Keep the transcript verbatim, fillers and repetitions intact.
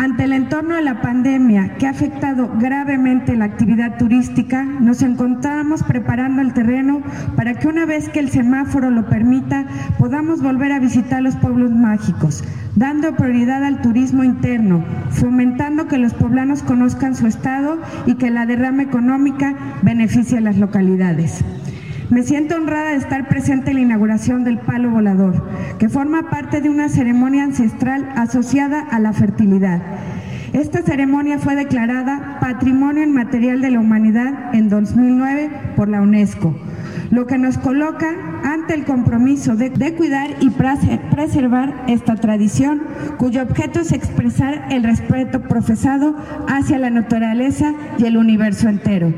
Ante el entorno de la pandemia que ha afectado gravemente la actividad turística, nos encontramos preparando el terreno para que una vez que el semáforo lo permita, podamos volver a visitar los pueblos mágicos, dando prioridad al turismo interno, fomentando que los poblanos conozcan su estado y que la derrama económica beneficie a las localidades. Me siento honrada de estar presente en la inauguración del Palo Volador, que forma parte de una ceremonia ancestral asociada a la fertilidad. Esta ceremonia fue declarada Patrimonio Inmaterial de la Humanidad en dos mil nueve por la UNESCO, lo que nos coloca ante el compromiso de, de cuidar y preservar esta tradición, cuyo objeto es expresar el respeto profesado hacia la naturaleza y el universo entero.